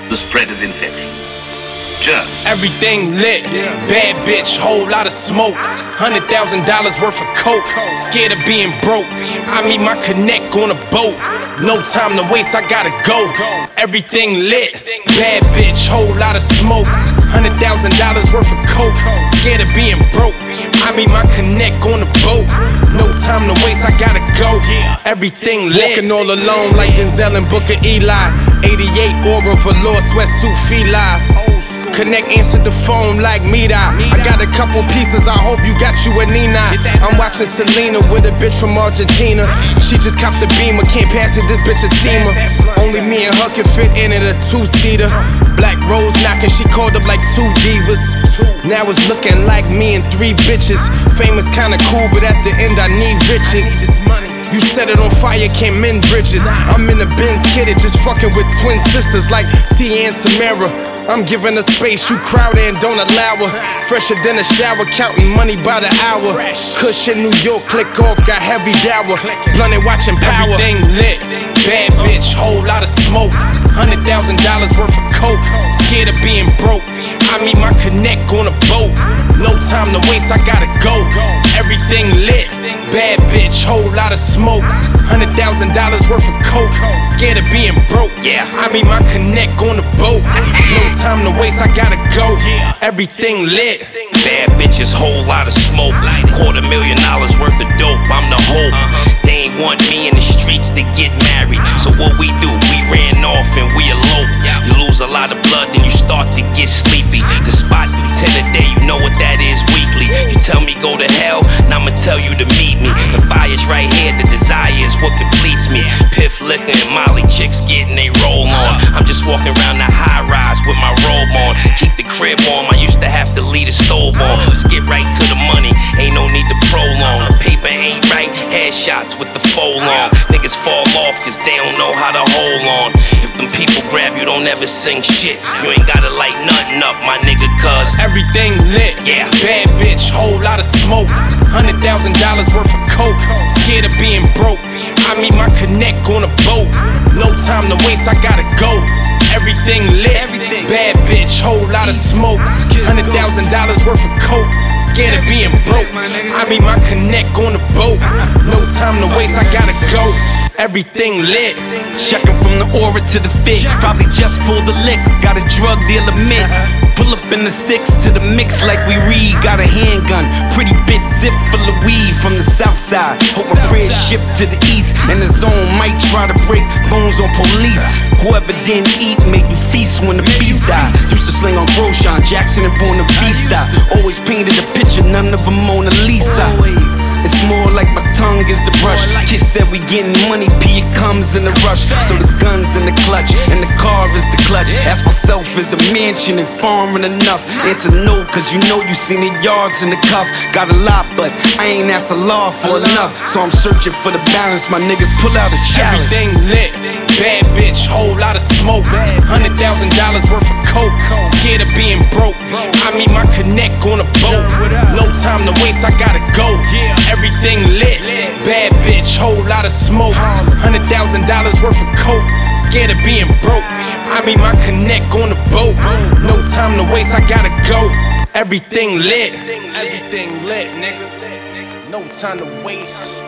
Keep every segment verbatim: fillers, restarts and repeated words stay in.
the spread of infection. Germs. Everything lit, bad bitch, whole lot of smoke. Hundred thousand dollars worth of coke. Scared of being broke. I meet my connect on a boat. No time to waste, I gotta go. Everything lit, bad bitch, whole lot of smoke. Hundred thousand dollars worth of coke. Scared of being broke. I meet my connect on a boat. No time to waste, I gotta go. Everything lit. Walking all alone like Denzel and Booker Eli. eighty-eight Aura Velour sweatsuit fila. Connect answered the phone like Mita. I got a couple pieces, I hope you got you a Nina. I'm watching Selena with a bitch from Argentina. She just copped the Beamer, can't pass it, this bitch a steamer. Only me and her can fit in it, a two-seater. Black Rose knocking, she called up like two divas. Now it's looking like me and three bitches. Famous kinda cool, but at the end I need riches. You set it on fire, can't mend bridges. I'm in the Benz kitted, just fucking with twin sisters like T and Tamara. I'm giving her space, you crowd and don't allow her. Fresher than a shower, counting money by the hour. Kush in New York, click off, got heavy dower. Blunted watching power. Everything lit, bad bitch, whole lot of smoke. Hundred thousand dollars worth of coke. Scared of being broke. I meet my connect on a boat. No time to waste, I gotta go. Everything lit, bad bitch, whole lot of smoke. Hundred thousand dollars worth of coke. Scared of being broke. Yeah, I meet my connect on a boat. No time to waste, I gotta go. Everything lit. Bad bitches, whole lot of smoke. Quarter million dollars worth of dope, I'm the hope. They ain't want me in the streets to get married. So what we do, we ran off and we elope. You lose a lot of blood, then you start to get sleepy. The spot do ten a day, you know what that is weekly. You tell me go to hell, now I'ma tell you to meet me. The fire's right here, the desire is what completes me. Piff, liquor, and Molly chicks getting they roll on. I'm just walking around the high rise with my robe on. Keep the crib warm, I used to have to leave the stove on. Let's get right to the money, ain't no need to prolong. The paper ain't right, headshots with the fold on. Niggas fall off cause they don't know how to hold on. If them people grab you, don't ever sing shit. You ain't gotta light nothing up, my nigga, cause everything lit, yeah. Bad bitch, whole lot of smoke. Hundred thousand dollars worth of coke. Scared of being broke. I meet my connect on a boat. No time to waste, I gotta go. Everything lit, bad bitch, whole lot of smoke. Hundred thousand dollars worth of coke. Scared of being broke. I meet my connect on the boat. No time to waste, I gotta go. Everything lit. Checking from the aura to the fit. Probably just pulled the lick. Got a drug dealer mitt. Pull up in the six to the mix like we read. Got a handgun, pretty bit zip full of weed from the south side. Hope my prayers shift to the east. And the zone might try to break bones on police. Whoever didn't eat made you feast when the beast died. Used to sling on Roshan, Jackson and Buena Vista. Always painted a picture, none of them Mona Lisa. It's more like my tongue is the brush. Kiss said we getting money, P, it comes in a rush. So the gun's in the clutch, and the car is the clutch. Ask myself, is a mansion and foreign enough? Answer no, cause you know you seen the yards in the cuff. Got a lot, but I ain't asked a law for enough. So I'm searching for the balance, my niggas pull out a chalice. Everything lit, bad bitch, whole lot of smoke. Hundred thousand dollars worth of coke. Scared of being broke. I meet my connect on a boat. No time to waste, I gotta go. Everything lit, bad bitch, whole lot of smoke. Hundred thousand dollars worth of coke. Scared of being broke. I meet my connect on the boat. No time to waste, I gotta go. Everything lit. Everything lit, nigga. No time to waste.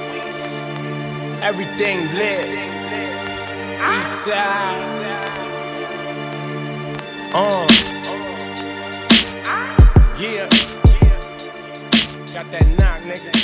Everything lit. East side. Uh. Yeah. Got that knock, nigga.